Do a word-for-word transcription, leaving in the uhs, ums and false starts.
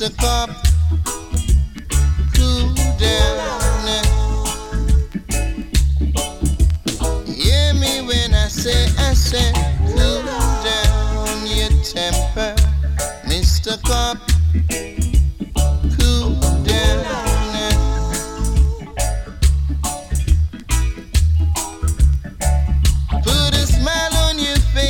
Mister Cop, cool down. Hear me when I say, I say, cool down your temper, Mister Cop.